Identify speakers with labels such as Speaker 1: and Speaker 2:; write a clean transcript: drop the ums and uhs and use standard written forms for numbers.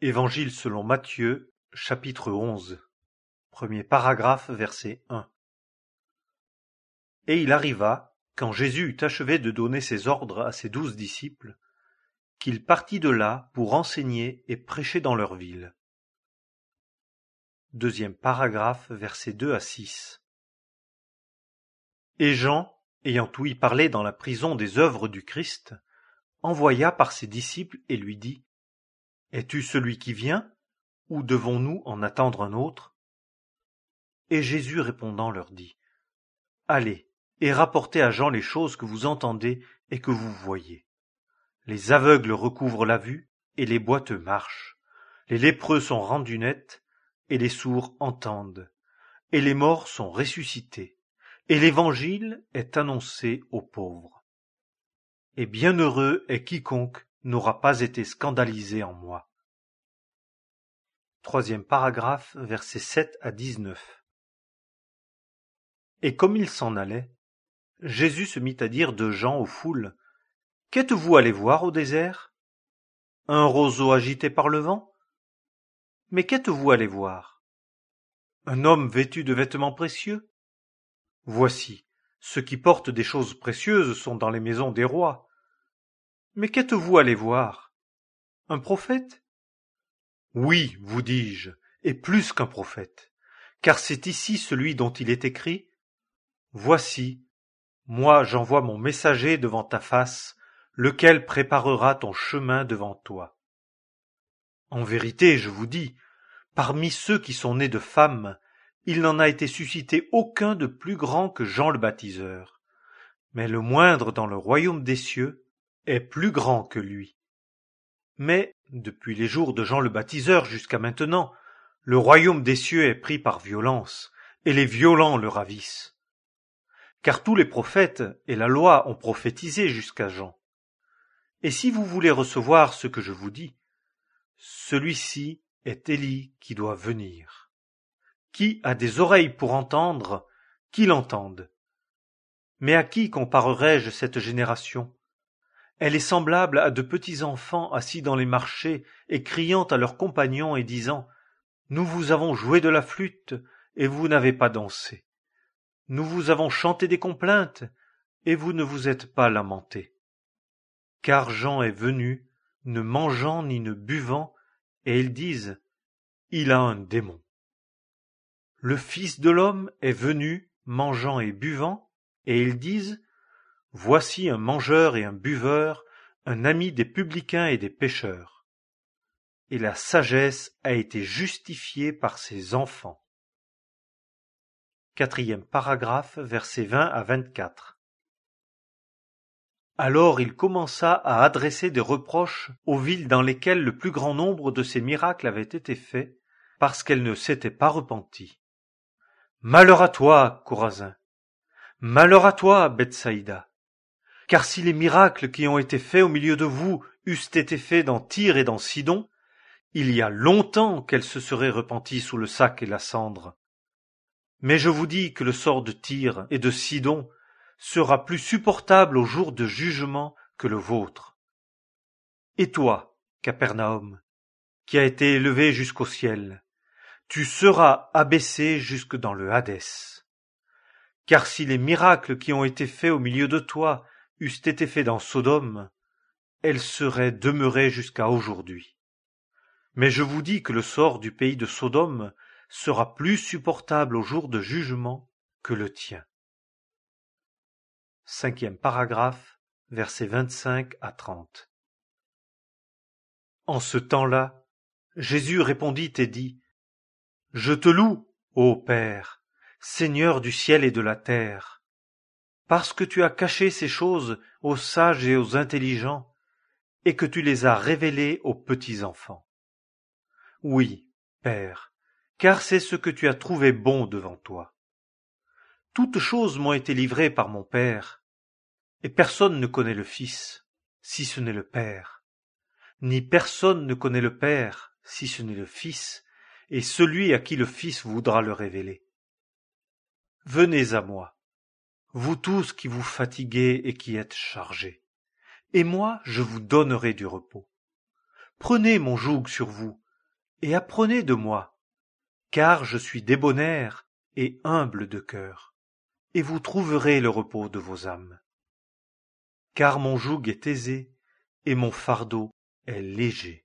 Speaker 1: Évangile selon Matthieu, chapitre 11. Premier paragraphe, verset 1. Et il arriva, quand Jésus eut achevé de donner ses ordres à ses 12 disciples, qu'il partit de là pour enseigner et prêcher dans leur ville. Deuxième paragraphe, versets 2 à 6. Et Jean, ayant ouï parler dans la prison des œuvres du Christ, envoya par ses disciples et lui dit : Es-tu celui qui vient, ou devons-nous en attendre un autre ? Et Jésus répondant leur dit : Allez, et rapportez à Jean les choses que vous entendez et que vous voyez. Les aveugles recouvrent la vue, et les boiteux marchent. Les lépreux sont rendus nets, et les sourds entendent. Et les morts sont ressuscités. Et l'évangile est annoncé aux pauvres. Et bienheureux est quiconque n'aura pas été scandalisé en moi. Troisième paragraphe, versets 7 à 19. Et comme il s'en allait, Jésus se mit à dire de Jean aux foules : Qu'êtes-vous allés voir au désert ? Un roseau agité par le vent ? Mais qu'êtes-vous allés voir ? Un homme vêtu de vêtements précieux ? Voici, ceux qui portent des choses précieuses sont dans les maisons des rois. Mais qu'êtes-vous allés voir ? Un prophète ? Oui, vous dis-je, et plus qu'un prophète, car c'est ici celui dont il est écrit : Voici, moi j'envoie mon messager devant ta face, lequel préparera ton chemin devant toi. En vérité, je vous dis, parmi ceux qui sont nés de femmes, il n'en a été suscité aucun de plus grand que Jean le baptiseur. Mais le moindre dans le royaume des cieux est plus grand que lui. Mais, depuis les jours de Jean le baptiseur jusqu'à maintenant, le royaume des cieux est pris par violence, et les violents le ravissent. Car tous les prophètes et la loi ont prophétisé jusqu'à Jean. Et si vous voulez recevoir ce que je vous dis, celui-ci est Élie qui doit venir. Qui a des oreilles pour entendre, qu'il entende. Mais à qui comparerai-je cette génération ? Elle est semblable à de petits enfants assis dans les marchés et criant à leurs compagnons et disant : Nous vous avons joué de la flûte, et vous n'avez pas dansé. Nous vous avons chanté des complaintes, et vous ne vous êtes pas lamentés. Car Jean est venu, ne mangeant ni ne buvant, et ils disent : Il a un démon. Le Fils de l'homme est venu, mangeant et buvant, et ils disent : Voici un mangeur et un buveur, un ami des publicains et des pécheurs. Et la sagesse a été justifiée par ses enfants. Quatrième paragraphe, versets 20 à 24. Alors il commença à adresser des reproches aux villes dans lesquelles le plus grand nombre de ces miracles avaient été faits, parce qu'elles ne s'étaient pas repenties. Malheur à toi, Chorazin! Malheur à toi, Bethsaïda! Car si les miracles qui ont été faits au milieu de vous eussent été faits dans Tyr et dans Sidon, il y a longtemps qu'elles se seraient repenties sous le sac et la cendre. Mais je vous dis que le sort de Tyr et de Sidon sera plus supportable au jour de jugement que le vôtre. Et toi, Capernaum, qui as été élevé jusqu'au ciel, tu seras abaissé jusque dans le Hadès. Car si les miracles qui ont été faits au milieu de toi eussent été faits dans Sodome, elles seraient demeurées jusqu'à aujourd'hui. Mais je vous dis que le sort du pays de Sodome sera plus supportable au jour de jugement que le tien. Cinquième paragraphe, versets 25 à 30. En ce temps-là, Jésus répondit et dit : Je te loue, ô Père, Seigneur du ciel et de la terre, parce que tu as caché ces choses aux sages et aux intelligents, et que tu les as révélées aux petits enfants. Oui, Père, car c'est ce que tu as trouvé bon devant toi. Toutes choses m'ont été livrées par mon Père, et personne ne connaît le Fils, si ce n'est le Père, ni personne ne connaît le Père, si ce n'est le Fils, et celui à qui le Fils voudra le révéler. Venez à moi, vous tous qui vous fatiguez et qui êtes chargés, et moi je vous donnerai du repos. Prenez mon joug sur vous, et apprenez de moi, car je suis débonnaire et humble de cœur, et vous trouverez le repos de vos âmes. Car mon joug est aisé et mon fardeau est léger.